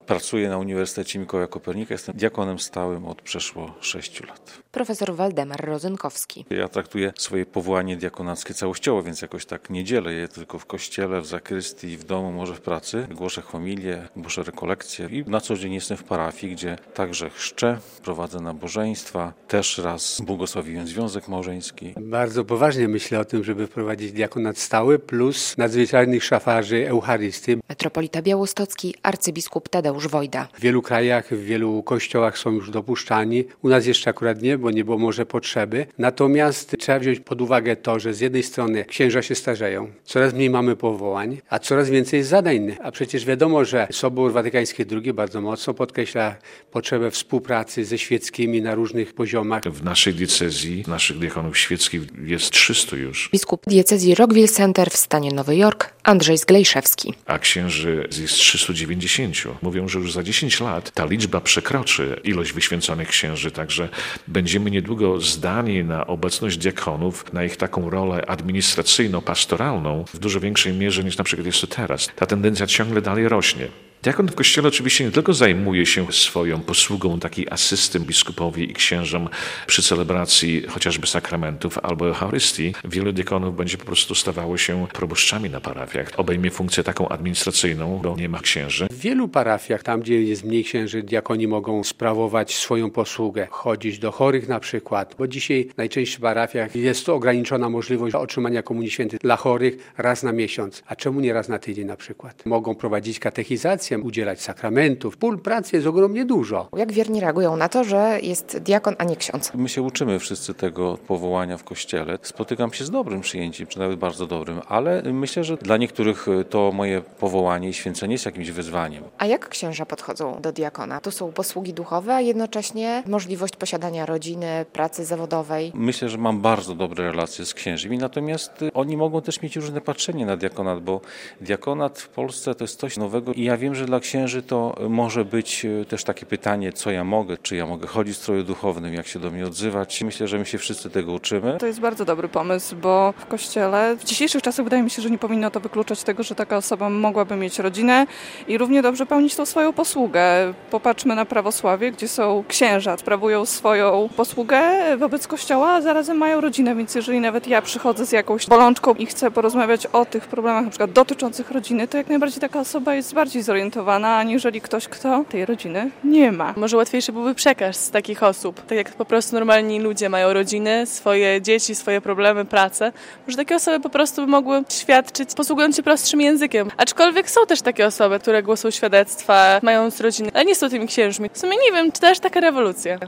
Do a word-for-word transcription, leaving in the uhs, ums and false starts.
Pracuję na Uniwersytecie Mikołaja Kopernika, jestem diakonem stałym od przeszło sześciu lat. Profesor Waldemar Rozenkowski. Ja traktuję swoje powołanie diakonackie całościowo, więc jakoś tak nie dzielę je tylko w kościele, w zakrystii, w domu, może w pracy. Głoszę homilię, głoszę rekolekcje i na co dzień jestem w parafii, gdzie także chrzczę, prowadzę nabożeństwa, też raz błogosławiłem związek małżeński. Bardzo poważnie myślę o tym, żeby wprowadzić diakonat stały plus nadzwyczajnych szafarzy Eucharystii. Metropolita białostocki, arcybiskup Tadeusz Wojda. W wielu krajach, w wielu kościołach są już dopuszczani. U nas jeszcze akurat nie, bo nie było może potrzeby. Natomiast trzeba wziąć pod uwagę to, że z jednej strony księża się starzeją, coraz mniej mamy powołań, a coraz więcej jest zadań. A przecież wiadomo, że Sobór Watykański drugi bardzo mocno podkreśla potrzebę współpracy ze świeckimi na różnych poziomach. W naszej diecezji, naszych diakonów świeckich jest trzystu już. Biskup diecezji Rockville Center w stanie Nowy Jork, Andrzej Zglejszewski. A księży jest trzystu dziewięćdziesięciu. Mówią, że już za dziesięć lat ta liczba przekroczy ilość wyświęconych księży, także będziemy niedługo zdani na obecność diakonów, na ich taką rolę administracyjno-pastoralną w dużo większej mierze niż na przykład jest to teraz. Ta tendencja ciągle dalej rośnie. Diakon w kościele oczywiście nie tylko zajmuje się swoją posługą takiej asysty biskupowi i księżom przy celebracji chociażby sakramentów albo Eucharystii. Wielu diakonów będzie po prostu stawało się proboszczami na parafiach. Obejmie funkcję taką administracyjną, bo nie ma księży. W wielu parafiach, tam gdzie jest mniej księży, diakoni mogą sprawować swoją posługę, chodzić do chorych na przykład, bo dzisiaj najczęściej w parafiach jest to ograniczona możliwość otrzymania Komunii Świętej dla chorych raz na miesiąc. A czemu nie raz na tydzień na przykład? Mogą prowadzić katechizację, udzielać sakramentów. Pól pracy jest ogromnie dużo. Jak wierni reagują na to, że jest diakon, a nie ksiądz? My się uczymy wszyscy tego powołania w kościele. Spotykam się z dobrym przyjęciem, czy nawet bardzo dobrym, ale myślę, że dla niektórych to moje powołanie i święcenie jest jakimś wyzwaniem. A jak księża podchodzą do diakona? Tu są posługi duchowe, a jednocześnie możliwość posiadania rodziny, pracy zawodowej. Myślę, że mam bardzo dobre relacje z księżmi, natomiast oni mogą też mieć różne patrzenie na diakonat, bo diakonat w Polsce to jest coś nowego i ja wiem, że dla księży to może być też takie pytanie, co ja mogę, czy ja mogę chodzić w stroju duchownym, jak się do mnie odzywać. Myślę, że my się wszyscy tego uczymy. To jest bardzo dobry pomysł, bo w kościele w dzisiejszych czasach wydaje mi się, że nie powinno to wykluczać tego, że taka osoba mogłaby mieć rodzinę i równie dobrze pełnić tą swoją posługę. Popatrzmy na prawosławie, gdzie są księża, sprawują swoją posługę wobec kościoła, a zarazem mają rodzinę, więc jeżeli nawet ja przychodzę z jakąś bolączką i chcę porozmawiać o tych problemach na przykład dotyczących rodziny, to jak najbardziej taka osoba jest bardziej zorientowana, aniżeli ktoś, kto tej rodziny nie ma. Może łatwiejszy byłby przekaz z takich osób. Tak jak po prostu normalni ludzie mają rodziny, swoje dzieci, swoje problemy, pracę. Może takie osoby po prostu by mogły świadczyć, posługując się prostszym językiem. Aczkolwiek są też takie osoby, które głoszą świadectwa, mając rodziny, ale nie są tymi księżmi. W sumie nie wiem, czy też taka rewolucja.